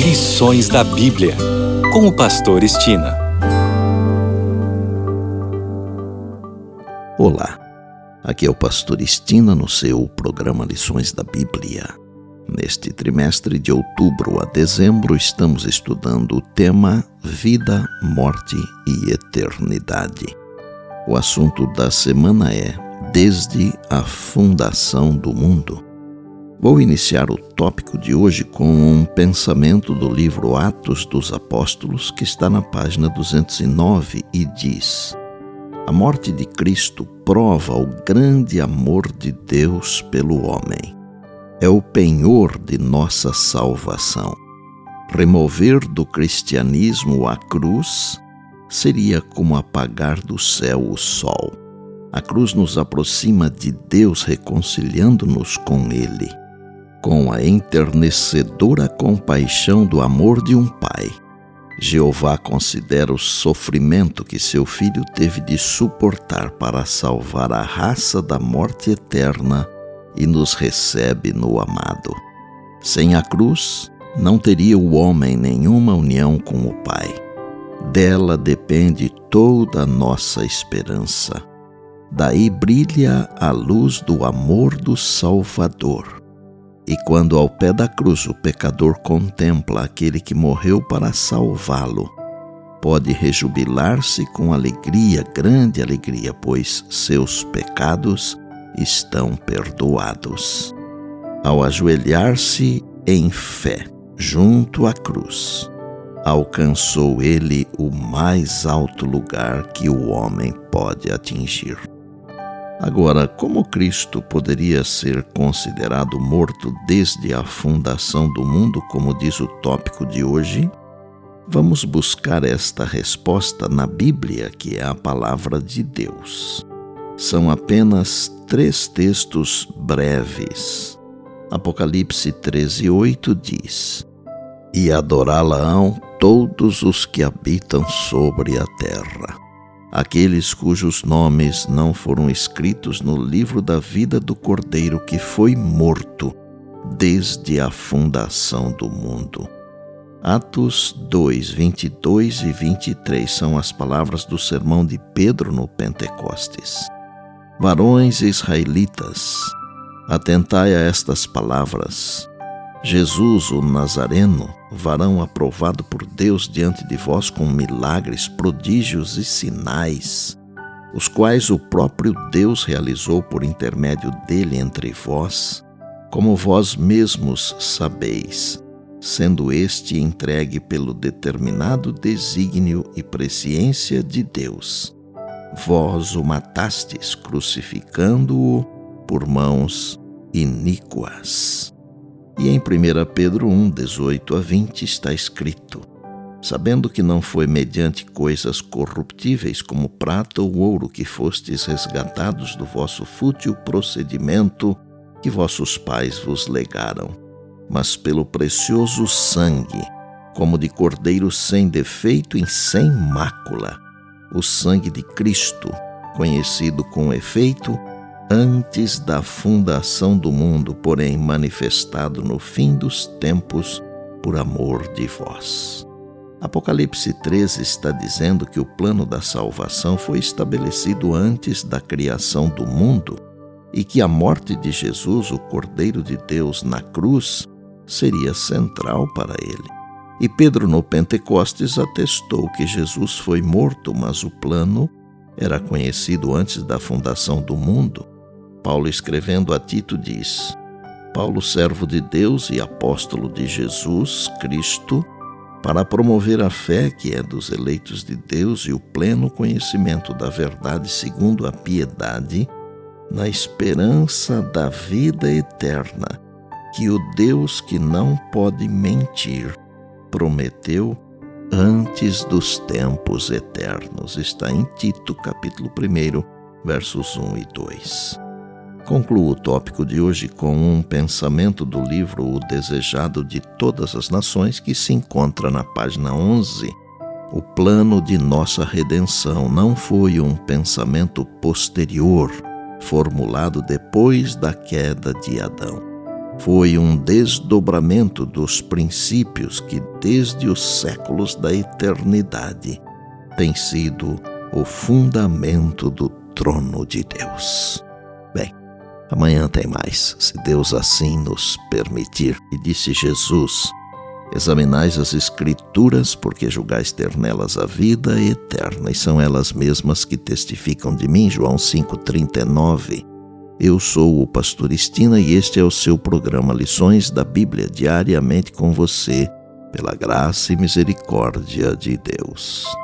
Lições da Bíblia, com o pastor Estina. Olá, aqui é o pastor Estina no seu programa Lições da Bíblia. Neste trimestre de outubro a dezembro estamos estudando o tema Vida, Morte e Eternidade. O assunto da semana é Desde a Fundação do Mundo. Vou iniciar o tópico de hoje com um pensamento do livro Atos dos Apóstolos, que está na página 209 e diz: A morte de Cristo prova o grande amor de Deus pelo homem. É o penhor de nossa salvação. Remover do cristianismo a cruz seria como apagar do céu o sol. A cruz nos aproxima de Deus, reconciliando-nos com Ele. Com a enternecedora compaixão do amor de um pai, Jeová considera o sofrimento que seu filho teve de suportar para salvar a raça da morte eterna e nos recebe no amado. Sem a cruz, não teria o homem nenhuma união com o Pai. Dela depende toda a nossa esperança. Daí brilha a luz do amor do Salvador. E quando ao pé da cruz o pecador contempla aquele que morreu para salvá-lo, pode rejubilar-se com alegria, grande alegria, pois seus pecados estão perdoados. Ao ajoelhar-se em fé junto à cruz, alcançou ele o mais alto lugar que o homem pode atingir. Agora, como Cristo poderia ser considerado morto desde a fundação do mundo, como diz o tópico de hoje? Vamos buscar esta resposta na Bíblia, que é a palavra de Deus. São apenas 3 textos breves. Apocalipse 13:8 diz: E adorá-la-ão todos os que habitam sobre a terra, aqueles cujos nomes não foram escritos no livro da vida do Cordeiro que foi morto desde a fundação do mundo. Atos 2, 22 e 23 são as palavras do sermão de Pedro no Pentecostes. Varões israelitas, atentai a estas palavras. Jesus, o Nazareno, varão aprovado por Deus diante de vós com milagres, prodígios e sinais, os quais o próprio Deus realizou por intermédio dele entre vós, como vós mesmos sabeis, sendo este entregue pelo determinado desígnio e presciência de Deus. Vós o matastes, crucificando-o por mãos iníquas. E em 1 Pedro 1, 18 a 20 está escrito: Sabendo que não foi mediante coisas corruptíveis como prata ou ouro que fostes resgatados do vosso fútil procedimento que vossos pais vos legaram, mas pelo precioso sangue, como de cordeiro sem defeito e sem mácula, o sangue de Cristo, conhecido com efeito antes da fundação do mundo, porém manifestado no fim dos tempos por amor de vós. Apocalipse 13 está dizendo que o plano da salvação foi estabelecido antes da criação do mundo e que a morte de Jesus, o Cordeiro de Deus, na cruz, seria central para ele. E Pedro no Pentecostes atestou que Jesus foi morto, mas o plano era conhecido antes da fundação do mundo. Paulo, escrevendo a Tito, diz: Paulo, servo de Deus e apóstolo de Jesus Cristo, para promover a fé que é dos eleitos de Deus e o pleno conhecimento da verdade segundo a piedade, na esperança da vida eterna, que o Deus que não pode mentir prometeu antes dos tempos eternos. Está em Tito, capítulo 1, versos 1 e 2. Concluo o tópico de hoje com um pensamento do livro O Desejado de Todas as Nações, que se encontra na página 11. O plano de nossa redenção não foi um pensamento posterior, formulado depois da queda de Adão. Foi um desdobramento dos princípios que desde os séculos da eternidade tem sido o fundamento do trono de Deus. Bem, amanhã tem mais, se Deus assim nos permitir. E disse Jesus: examinais as Escrituras, porque julgais ter nelas a vida eterna, e são elas mesmas que testificam de mim. João 5,39. Eu sou o pastor Estina e este é o seu programa Lições da Bíblia, diariamente com você, pela graça e misericórdia de Deus.